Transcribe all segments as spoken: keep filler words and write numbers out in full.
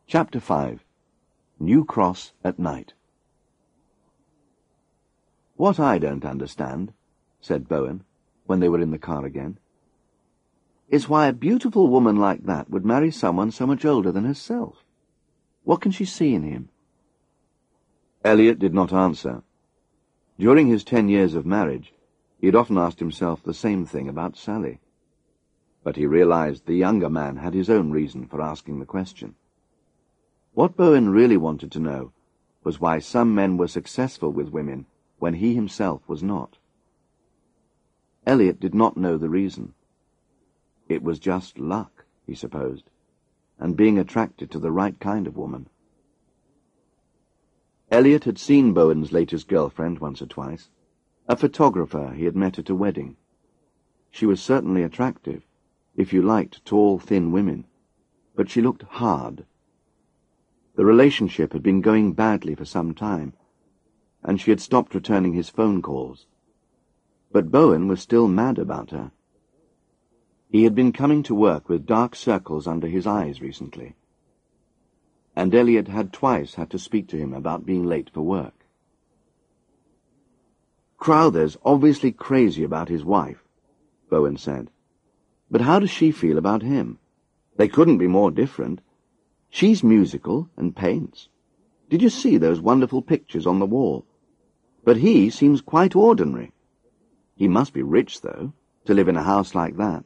Chapter five. New Cross at Night. "What I don't understand," said Bowen, when they were in the car again, "is why a beautiful woman like that would marry someone so much older than herself. What can she see in him?" Elliot did not answer. During his ten years of marriage, he had often asked himself the same thing about Sally. But he realized the younger man had his own reason for asking the question. What Bowen really wanted to know was why some men were successful with women when he himself was not. Elliot did not know the reason. It was just luck, he supposed, and being attracted to the right kind of woman. Elliot had seen Bowen's latest girlfriend once or twice, a photographer he had met at a wedding. She was certainly attractive, if you liked tall, thin women, but she looked hard. The relationship had been going badly for some time, and she had stopped returning his phone calls. But Bowen was still mad about her. He had been coming to work with dark circles under his eyes recently, and Elliot had twice had to speak to him about being late for work. "Crowther's obviously crazy about his wife," Bowen said. "But how does she feel about him? They couldn't be more different. She's musical and paints. Did you see those wonderful pictures on the wall? But he seems quite ordinary. He must be rich, though, to live in a house like that."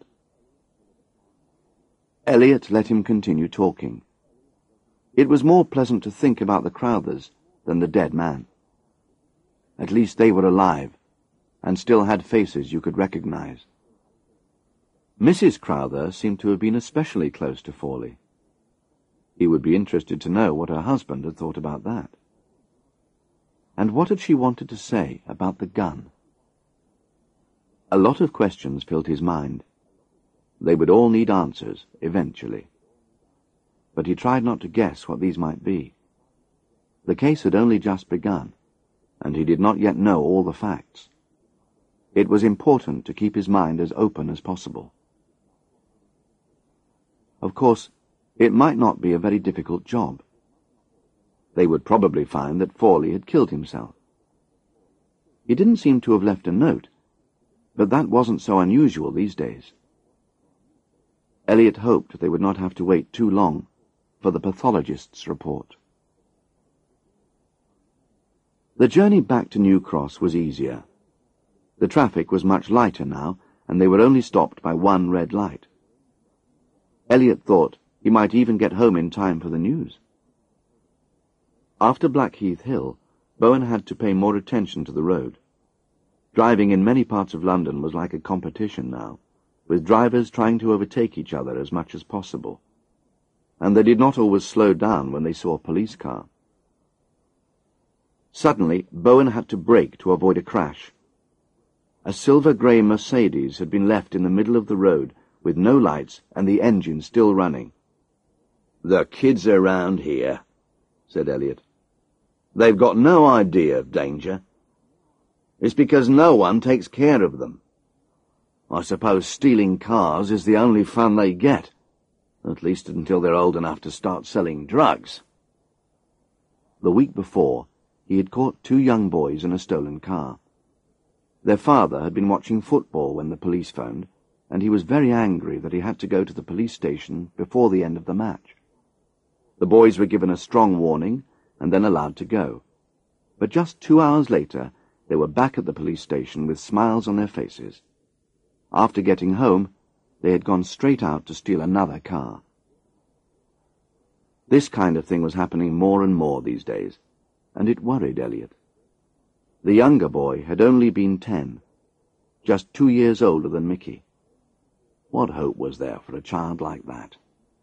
Elliot let him continue talking. It was more pleasant to think about the Crowthers than the dead man. At least they were alive, and still had faces you could recognize. Missus Crowther seemed to have been especially close to Fawley. He would be interested to know what her husband had thought about that. And what had she wanted to say about the gun? A lot of questions filled his mind. They would all need answers, eventually. But he tried not to guess what these might be. The case had only just begun, and he did not yet know all the facts. It was important to keep his mind as open as possible. Of course, it might not be a very difficult job. They would probably find that Fawley had killed himself. He didn't seem to have left a note, but that wasn't so unusual these days. Elliot hoped they would not have to wait too long for the pathologist's report. The journey back to New Cross was easier. The traffic was much lighter now, and they were only stopped by one red light. Elliot thought he might even get home in time for the news. After Blackheath Hill, Bowen had to pay more attention to the road. Driving in many parts of London was like a competition now, with drivers trying to overtake each other as much as possible, and they did not always slow down when they saw a police car. Suddenly, Bowen had to brake to avoid a crash. A silver-grey Mercedes had been left in the middle of the road with no lights and the engine still running. "The kids around here," said Elliot. "They've got no idea of danger. It's because no one takes care of them. I suppose stealing cars is the only fun they get, at least until they're old enough to start selling drugs." The week before, he had caught two young boys in a stolen car. Their father had been watching football when the police phoned, and he was very angry that he had to go to the police station before the end of the match. The boys were given a strong warning and then allowed to go. But just two hours later, they were back at the police station with smiles on their faces. After getting home, they had gone straight out to steal another car. This kind of thing was happening more and more these days, and it worried Elliot. The younger boy had only been ten, just two years older than Mickey. What hope was there for a child like that?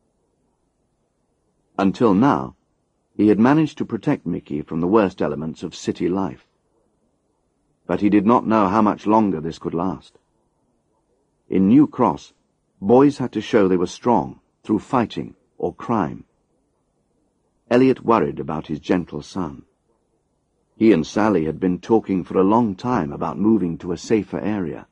Until now, he had managed to protect Mickey from the worst elements of city life. But he did not know how much longer this could last. In New Cross, boys had to show they were strong through fighting or crime. Elliot worried about his gentle son. He and Sally had been talking for a long time about moving to a safer area.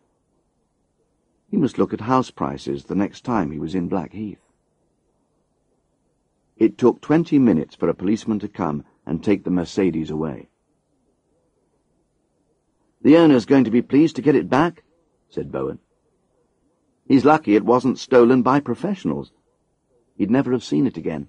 He must look at house prices the next time he was in Blackheath. It took twenty minutes for a policeman to come and take the Mercedes away. "The owner's going to be pleased to get it back," said Bowen. "He's lucky it wasn't stolen by professionals. He'd never have seen it again."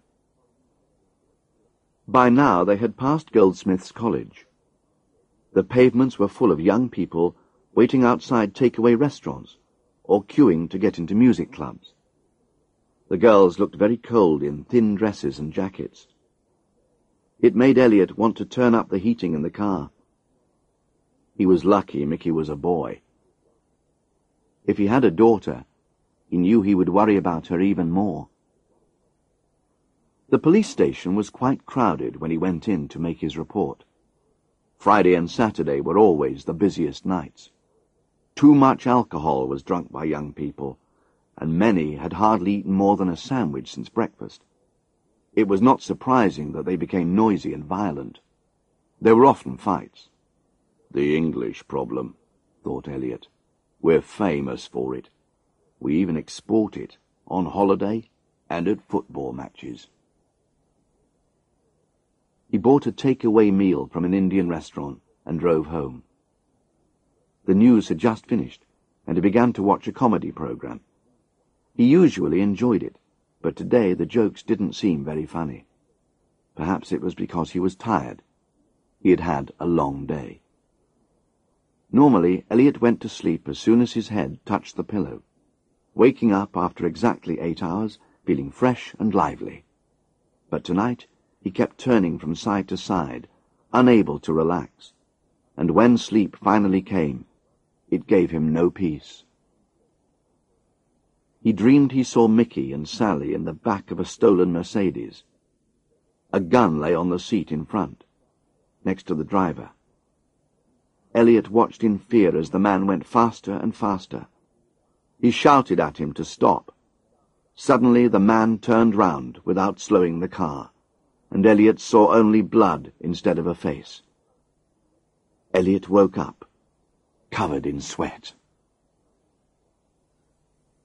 By now they had passed Goldsmiths College. The pavements were full of young people waiting outside takeaway restaurants or queuing to get into music clubs. The girls looked very cold in thin dresses and jackets. It made Elliot want to turn up the heating in the car. He was lucky Mickey was a boy. If he had a daughter, he knew he would worry about her even more. The police station was quite crowded when he went in to make his report. Friday and Saturday were always the busiest nights. Too much alcohol was drunk by young people, and many had hardly eaten more than a sandwich since breakfast. It was not surprising that they became noisy and violent. There were often fights. "The English problem," thought Elliot. "We're famous for it. We even export it, on holiday and at football matches." He bought a takeaway meal from an Indian restaurant and drove home. The news had just finished, and he began to watch a comedy program. He usually enjoyed it, but today the jokes didn't seem very funny. Perhaps it was because he was tired. He had had a long day. Normally, Elliot went to sleep as soon as his head touched the pillow, waking up after exactly eight hours, feeling fresh and lively. But tonight he kept turning from side to side, unable to relax, and when sleep finally came, it gave him no peace. He dreamed he saw Mickey and Sally in the back of a stolen Mercedes. A gun lay on the seat in front, next to the driver. Elliot watched in fear as the man went faster and faster. He shouted at him to stop. Suddenly the man turned round without slowing the car, and Elliot saw only blood instead of a face. Elliot woke up, covered in sweat.